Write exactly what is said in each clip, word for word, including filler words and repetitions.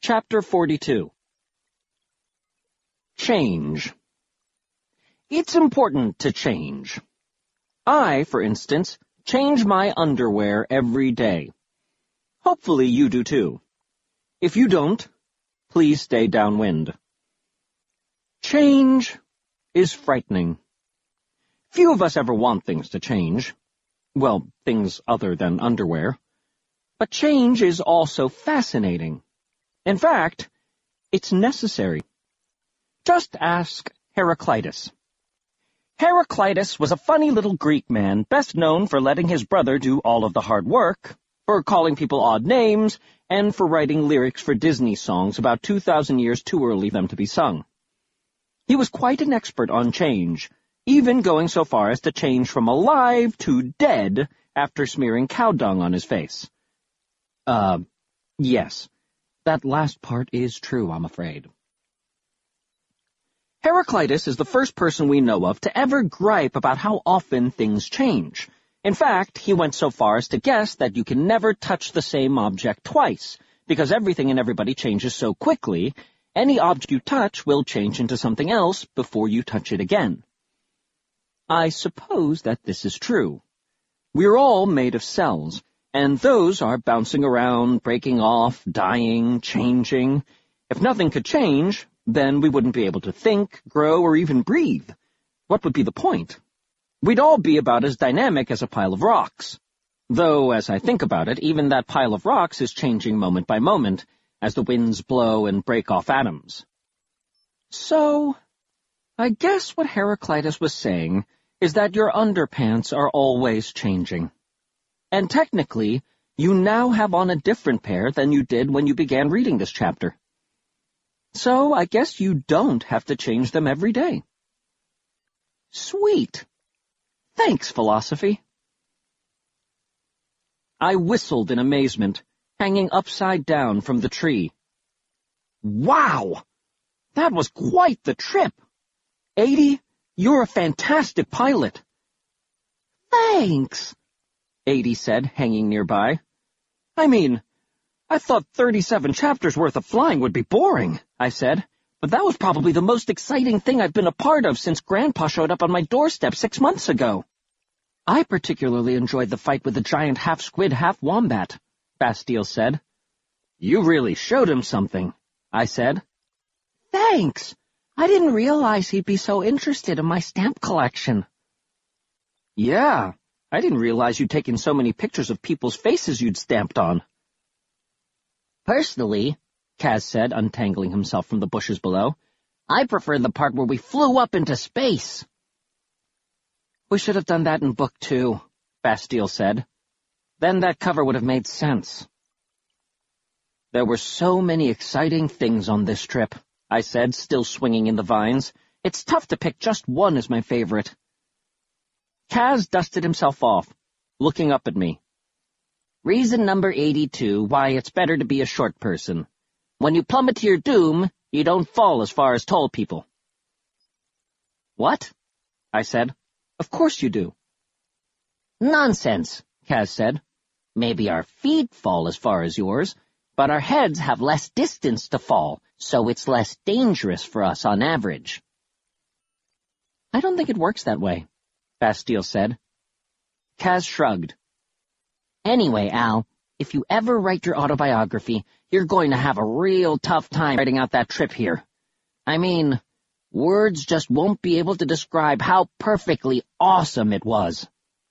Chapter forty-two. Change. It's important to change. I, for instance, change my underwear every day. Hopefully you do too. If you don't, please stay downwind. Change is frightening. Few of us ever want things to change. Well, things other than underwear. But change is also fascinating. In fact, it's necessary. Just ask Heraclitus. Heraclitus was a funny little Greek man, best known for letting his brother do all of the hard work, for calling people odd names, and for writing lyrics for Disney songs about two thousand years too early for them to be sung. He was quite an expert on change, even going so far as to change from alive to dead after smearing cow dung on his face. Uh, yes. That last part is true, I'm afraid. Heraclitus is the first person we know of to ever gripe about how often things change. In fact, he went so far as to guess that you can never touch the same object twice, because everything and everybody changes so quickly, any object you touch will change into something else before you touch it again. I suppose that this is true. We're all made of cells, and those are bouncing around, breaking off, dying, changing. If nothing could change, then we wouldn't be able to think, grow, or even breathe. What would be the point? We'd all be about as dynamic as a pile of rocks. Though, as I think about it, even that pile of rocks is changing moment by moment, as the winds blow and break off atoms. So, I guess what Heraclitus was saying is that your underpants are always changing. And technically, you now have on a different pair than you did when you began reading this chapter. So I guess you don't have to change them every day. Sweet. Thanks, philosophy. I whistled in amazement, hanging upside down from the tree. Wow! That was quite the trip. Adie, you're a fantastic pilot. Thanks, Adie said, hanging nearby. I mean, I thought thirty-seven chapters worth of flying would be boring, I said, but that was probably the most exciting thing I've been a part of since Grandpa showed up on my doorstep six months ago. I particularly enjoyed the fight with the giant half-squid, half-wombat, Bastille said. You really showed him something, I said. Thanks. I didn't realize he'd be so interested in my stamp collection. Yeah. I didn't realize you'd taken so many pictures of people's faces you'd stamped on. Personally, Kaz said, untangling himself from the bushes below, I prefer the part where we flew up into space. We should have done that in book two, Bastille said. Then that cover would have made sense. There were so many exciting things on this trip, I said, still swinging in the vines. It's tough to pick just one as my favorite. Kaz dusted himself off, looking up at me. Reason number eighty-two why it's better to be a short person. When you plummet to your doom, you don't fall as far as tall people. What? I said. Of course you do. Nonsense, Kaz said. Maybe our feet fall as far as yours, but our heads have less distance to fall, so it's less dangerous for us on average. I don't think it works that way, Bastille said. Kaz shrugged. Anyway, Al, if you ever write your autobiography, you're going to have a real tough time writing out that trip here. I mean, words just won't be able to describe how perfectly awesome it was.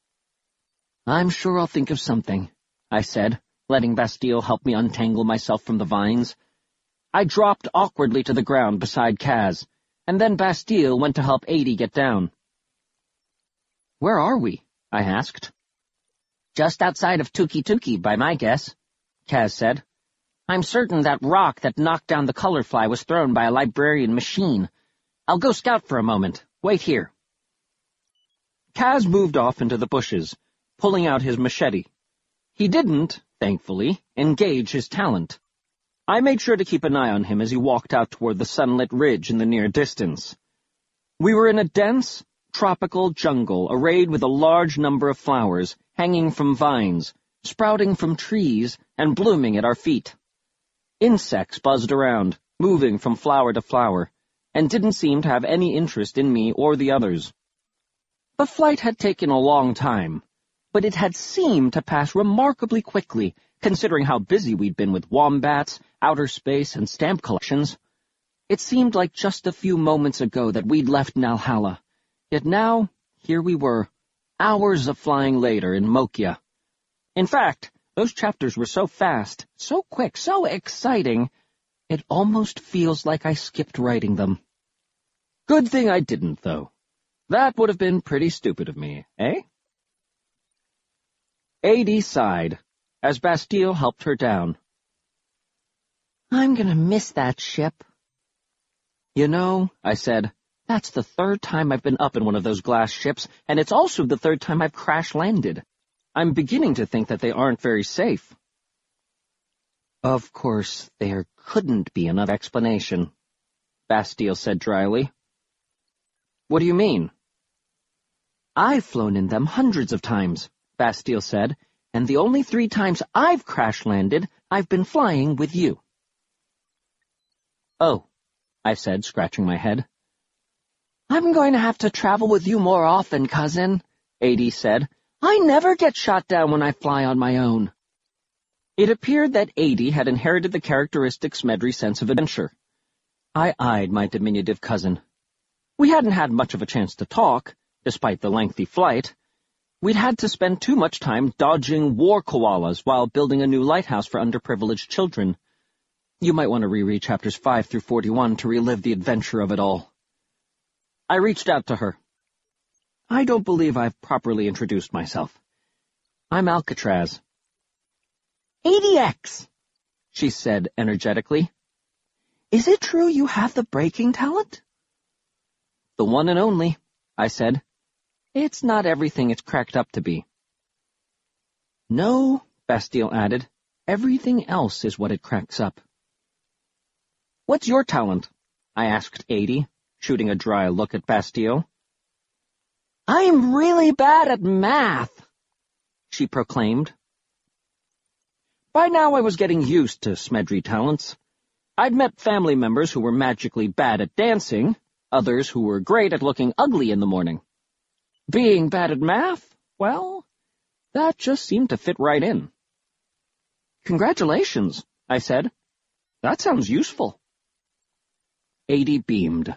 I'm sure I'll think of something, I said, letting Bastille help me untangle myself from the vines. I dropped awkwardly to the ground beside Kaz, and then Bastille went to help Adie get down. Where are we? I asked. Just outside of Tuki Tuki, by my guess, Kaz said. I'm certain that rock that knocked down the color fly was thrown by a librarian machine. I'll go scout for a moment. Wait here. Kaz moved off into the bushes, pulling out his machete. He didn't, thankfully, engage his talent. I made sure to keep an eye on him as he walked out toward the sunlit ridge in the near distance. We were in a dense, tropical jungle arrayed with a large number of flowers hanging from vines, sprouting from trees, and blooming at our feet. Insects buzzed around, moving from flower to flower, and didn't seem to have any interest in me or the others. The flight had taken a long time, but it had seemed to pass remarkably quickly, considering how busy we'd been with wombats, outer space, and stamp collections. It seemed like just a few moments ago that we'd left Nalhalla, yet now, here we were, hours of flying later in Mokia. In fact, those chapters were so fast, so quick, so exciting, it almost feels like I skipped writing them. Good thing I didn't, though. That would have been pretty stupid of me, eh? Adie sighed, as Bastille helped her down. I'm gonna miss that ship. You know, I said, that's the third time I've been up in one of those glass ships, and it's also the third time I've crash-landed. I'm beginning to think that they aren't very safe. Of course, there couldn't be another explanation, Bastille said dryly. What do you mean? I've flown in them hundreds of times, Bastille said, and the only three times I've crash-landed, I've been flying with you. Oh, I said, scratching my head. I'm going to have to travel with you more often, cousin, Adie said. I never get shot down when I fly on my own. It appeared that Adie had inherited the characteristic Smedry sense of adventure. I eyed my diminutive cousin. We hadn't had much of a chance to talk, despite the lengthy flight. We'd had to spend too much time dodging war koalas while building a new lighthouse for underprivileged children. You might want to reread chapters five through forty-one to relive the adventure of it all. I reached out to her. I don't believe I've properly introduced myself. I'm Alcatraz. A D X, she said energetically. Is it true you have the breaking talent? The one and only, I said. It's not everything it's cracked up to be. No, Bastille added. Everything else is what it cracks up. What's your talent? I asked Adie, shooting a dry look at Bastille. I'm really bad at math, she proclaimed. By now I was getting used to Smedry talents. I'd met family members who were magically bad at dancing, others who were great at looking ugly in the morning. Being bad at math, well, that just seemed to fit right in. Congratulations, I said. That sounds useful. Adie beamed.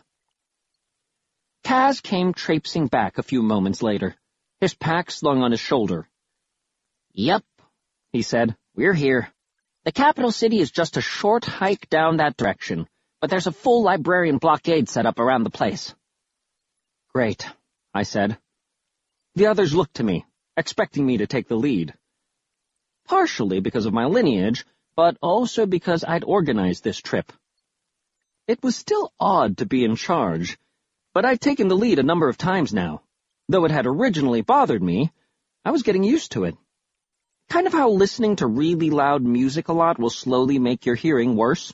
Kaz came traipsing back a few moments later, his pack slung on his shoulder. Yep, he said, we're here. The capital city is just a short hike down that direction, but there's a full librarian blockade set up around the place. Great, I said. The others looked to me, expecting me to take the lead. Partially because of my lineage, but also because I'd organized this trip. It was still odd to be in charge, but I'd taken the lead a number of times now. Though it had originally bothered me, I was getting used to it. Kind of how listening to really loud music a lot will slowly make your hearing worse.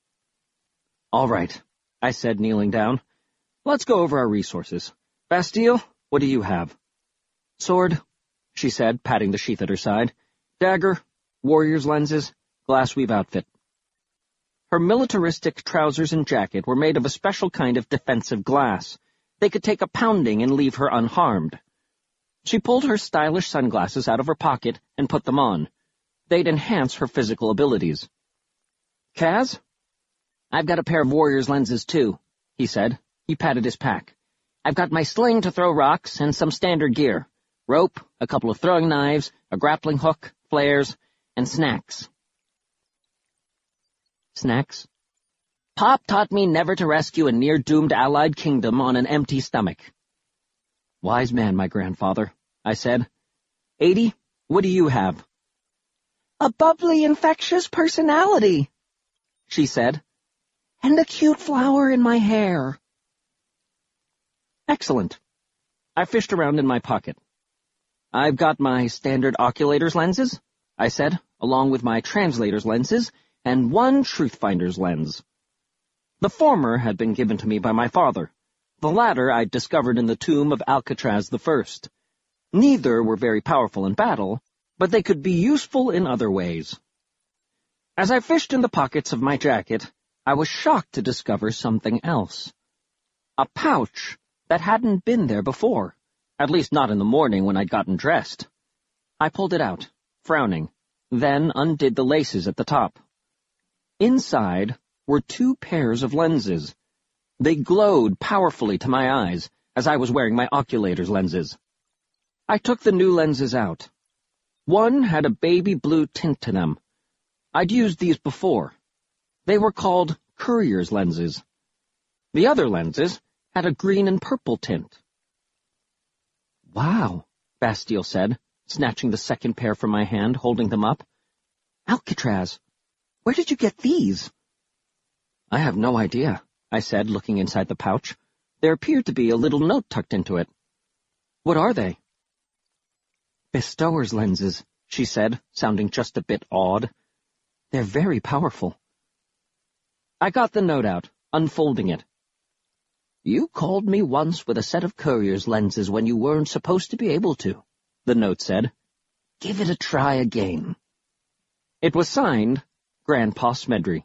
All right, I said, kneeling down. Let's go over our resources. Bastille, what do you have? Sword, she said, patting the sheath at her side. Dagger, warrior's lenses, glassweave outfit. Her militaristic trousers and jacket were made of a special kind of defensive glass. They could take a pounding and leave her unharmed. She pulled her stylish sunglasses out of her pocket and put them on. They'd enhance her physical abilities. Kaz? I've got a pair of warrior's lenses, too, he said. He patted his pack. I've got my sling to throw rocks and some standard gear. Rope, a couple of throwing knives, a grappling hook, flares, and snacks. Snacks? Pop taught me never to rescue a near-doomed allied kingdom on an empty stomach. Wise man, my grandfather, I said. Adie, what do you have? A bubbly, infectious personality, she said, and a cute flower in my hair. Excellent. I fished around in my pocket. I've got my standard oculator's lenses, I said, along with my translator's lenses, and one truth-finder's lens. The former had been given to me by my father. The latter I'd discovered in the tomb of Alcatraz the First. Neither were very powerful in battle, but they could be useful in other ways. As I fished in the pockets of my jacket, I was shocked to discover something else. A pouch that hadn't been there before, at least not in the morning when I'd gotten dressed. I pulled it out, frowning, then undid the laces at the top. Inside were two pairs of lenses. They glowed powerfully to my eyes, as I was wearing my oculator's lenses. I took the new lenses out. One had a baby blue tint to them. I'd used these before. They were called Courier's lenses. The other lenses had a green and purple tint. "Wow," Bastille said, snatching the second pair from my hand, holding them up. "Alcatraz, where did you get these?" "I have no idea," I said, looking inside the pouch. There appeared to be a little note tucked into it. "What are they?" "Bestower's lenses," she said, sounding just a bit awed. "They're very powerful." I got the note out, unfolding it. "You called me once with a set of Courier's lenses when you weren't supposed to be able to," the note said. "Give it a try again." It was signed, Grandpa Smedry.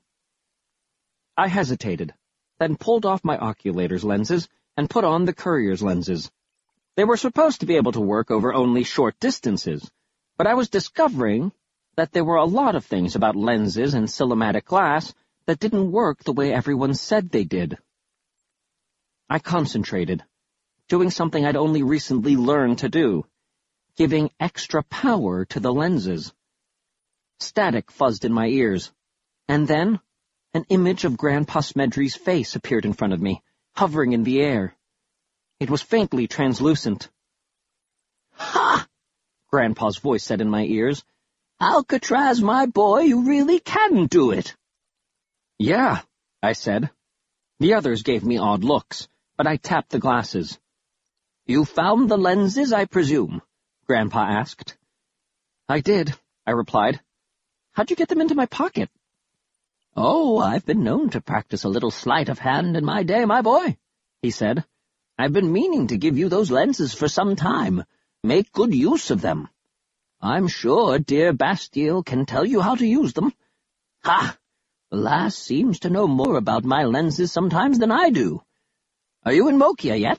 I hesitated, then pulled off my oculator's lenses and put on the Courier's lenses. They were supposed to be able to work over only short distances, but I was discovering that there were a lot of things about lenses and cinematic glass that didn't work the way everyone said they did. I concentrated, doing something I'd only recently learned to do, giving extra power to the lenses. Static fuzzed in my ears, and then an image of Grandpa Smedry's face appeared in front of me, hovering in the air. It was faintly translucent. "Ha!" Grandpa's voice said in my ears. "Alcatraz, my boy, you really can do it." "Yeah," I said. The others gave me odd looks, but I tapped the glasses. "You found the lenses, I presume?" Grandpa asked. "I did," I replied. "How'd you get them into my pocket?" "Oh, I've been known to practice a little sleight of hand in my day, my boy," he said. "I've been meaning to give you those lenses for some time. Make good use of them. I'm sure dear Bastille can tell you how to use them. Ha! The lass seems to know more about my lenses sometimes than I do. Are you in Mokia yet?"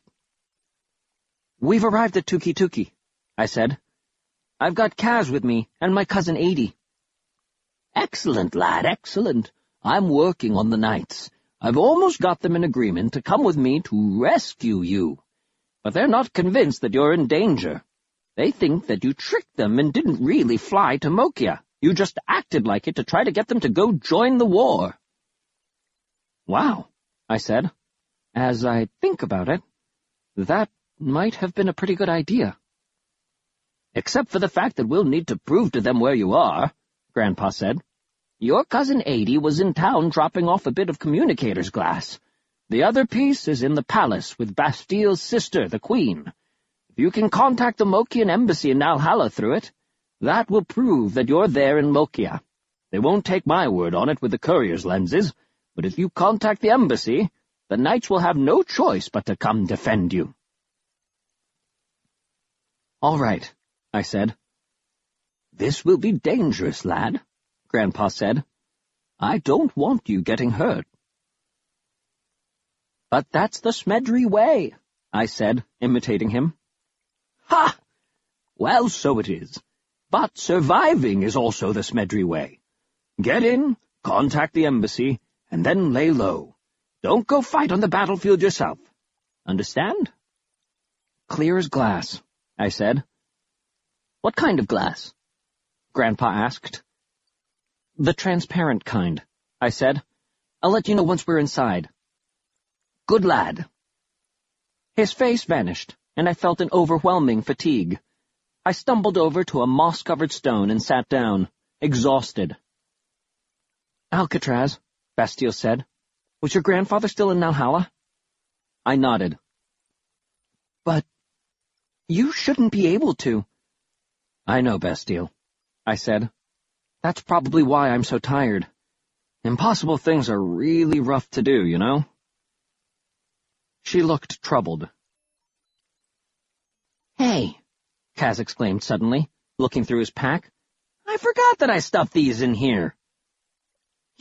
"We've arrived at Tuki Tuki," I said. "I've got Kaz with me, and my cousin Adi." "Excellent, lad, excellent. I'm working on the knights. I've almost got them in agreement to come with me to rescue you. But they're not convinced that you're in danger. They think that you tricked them and didn't really fly to Mokia. You just acted like it to try to get them to go join the war." "Wow," I said. "As I think about it, that might have been a pretty good idea." "Except for the fact that we'll need to prove to them where you are," Grandpa said. "Your cousin Adi was in town dropping off a bit of communicator's glass. The other piece is in the palace with Bastille's sister, the Queen. If you can contact the Mokian embassy in Nalhalla through it, that will prove that you're there in Mokia. They won't take my word on it with the Courier's lenses, but if you contact the embassy, the knights will have no choice but to come defend you." "All right," I said. "This will be dangerous, lad," Grandpa said. "I don't want you getting hurt." "But that's the Smedry way," I said, imitating him. "Ha! Well, so it is. But surviving is also the Smedry way. Get in, contact the embassy, and then lay low. Don't go fight on the battlefield yourself. Understand?" "Clear as glass," I said. "What kind of glass?" Grandpa asked. "The transparent kind," I said. "I'll let you know once we're inside." "Good lad." His face vanished, and I felt an overwhelming fatigue. I stumbled over to a moss-covered stone and sat down, exhausted. "Alcatraz," Bastille said, "was your grandfather still in Nalhalla?" I nodded. "But you shouldn't be able to." "I know, Bastille," I said. "That's probably why I'm so tired. Impossible things are really rough to do, you know?" She looked troubled. "Hey," Kaz exclaimed suddenly, looking through his pack. "I forgot that I stuffed these in here."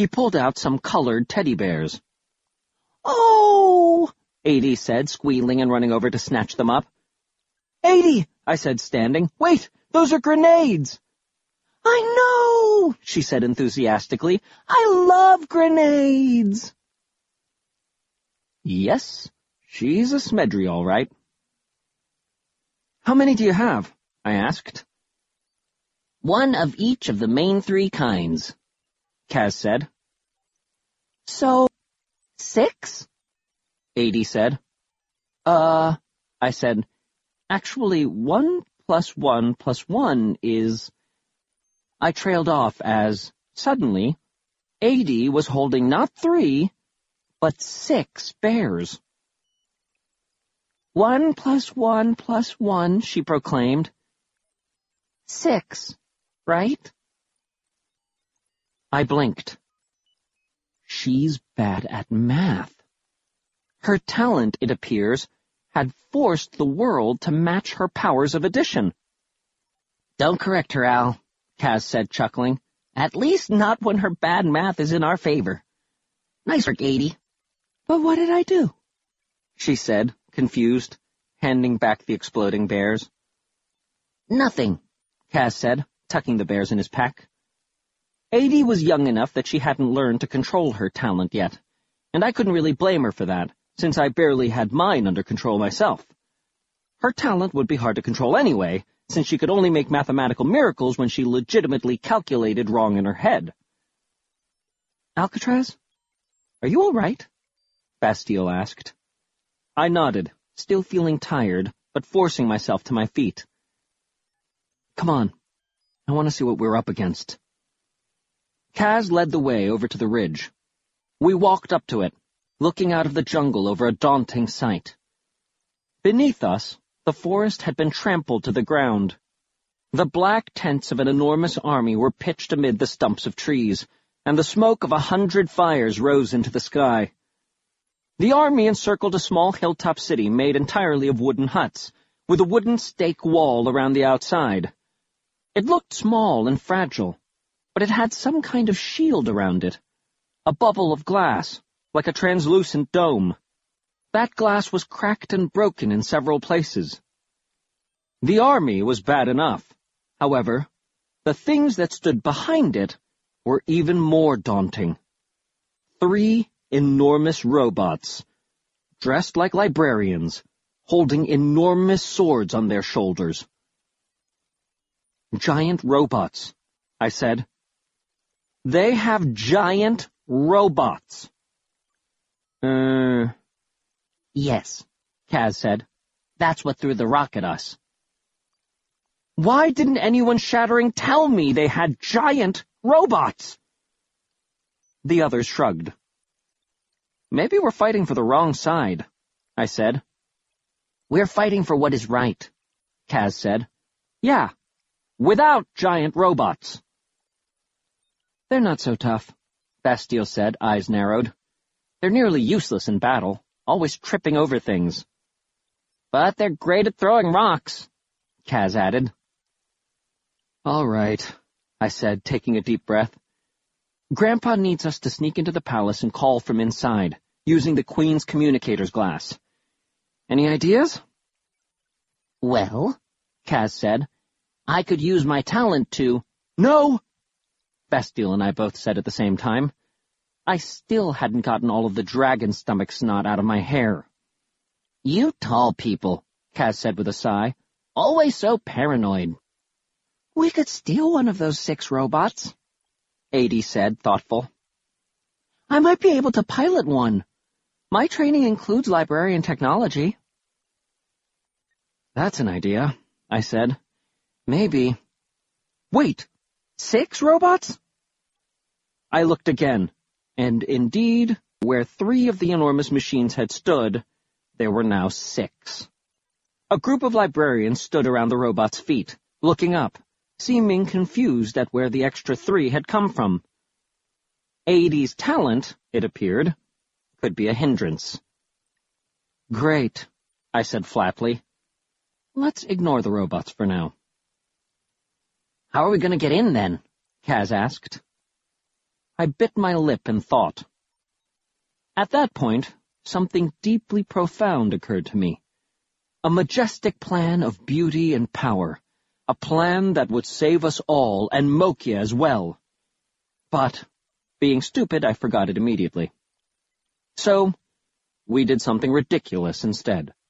He pulled out some colored teddy bears. "Oh!" Adie said, squealing and running over to snatch them up. "Adie," I said, standing. "Wait, those are grenades!" "I know," she said enthusiastically. "I love grenades." Yes, she's a Smedry, all right. "How many do you have?" I asked. "One of each of the main three kinds," Kaz said. "So, six?" Adie said. Uh, I said, "Actually, one plus one plus one is—" I trailed off as, suddenly, Adie was holding not three, but six bears. "One plus one plus one," she proclaimed. "Six, right?" I blinked. She's bad at math. Her talent, it appears, had forced the world to match her powers of addition. "Don't correct her, Al," Kaz said, chuckling. "At least not when her bad math is in our favor. Nice work, Adie." "But what did I do?" she said, confused, handing back the exploding bears. "Nothing," Kaz said, tucking the bears in his pack. Adie was young enough that she hadn't learned to control her talent yet, and I couldn't really blame her for that, since I barely had mine under control myself. Her talent would be hard to control anyway, since she could only make mathematical miracles when she legitimately calculated wrong in her head. "Alcatraz, are you all right?" Bastille asked. I nodded, still feeling tired, but forcing myself to my feet. "Come on. I want to see what we're up against." Kaz led the way over to the ridge. We walked up to it, looking out of the jungle over a daunting sight. Beneath us, the forest had been trampled to the ground. The black tents of an enormous army were pitched amid the stumps of trees, and the smoke of a hundred fires rose into the sky. The army encircled a small hilltop city made entirely of wooden huts, with a wooden stake wall around the outside. It looked small and fragile, but it had some kind of shield around it, a bubble of glass, like a translucent dome. That glass was cracked and broken in several places. The army was bad enough. However, the things that stood behind it were even more daunting. Three enormous robots, dressed like librarians, holding enormous swords on their shoulders. "Giant robots," I said. "They have giant robots." Uh... Yes, Kaz said. "That's what threw the rock at us." "Why didn't anyone shattering tell me they had giant robots?" The others shrugged. "Maybe we're fighting for the wrong side," I said. "We're fighting for what is right," Kaz said. "Yeah, without giant robots." "They're not so tough," Bastille said, eyes narrowed. "They're nearly useless in battle, always tripping over things." "But they're great at throwing rocks," Kaz added. "All right," I said, taking a deep breath. "Grandpa needs us to sneak into the palace and call from inside, using the Queen's communicator's glass. Any ideas?" "Well," Kaz said, "I could use my talent to—" "No!" Bastille and I both said at the same time. I still hadn't gotten all of the dragon stomach snot out of my hair. "You tall people," Kaz said with a sigh, "always so paranoid." "We could steal one of those six robots," Adie said, thoughtful. "I might be able to pilot one. My training includes librarian technology." "That's an idea," I said. "Maybe." "Wait, six robots?" I looked again, and indeed, where three of the enormous machines had stood, there were now six. A group of librarians stood around the robots' feet, looking up, seeming confused at where the extra three had come from. Adie's talent, it appeared, could be a hindrance. "Great," I said flatly. "Let's ignore the robots for now." "How are we going to get in, then?" Kaz asked. I bit my lip and thought. At that point, something deeply profound occurred to me. A majestic plan of beauty and power, a plan that would save us all, and Mokia as well. But, being stupid, I forgot it immediately. So, we did something ridiculous instead.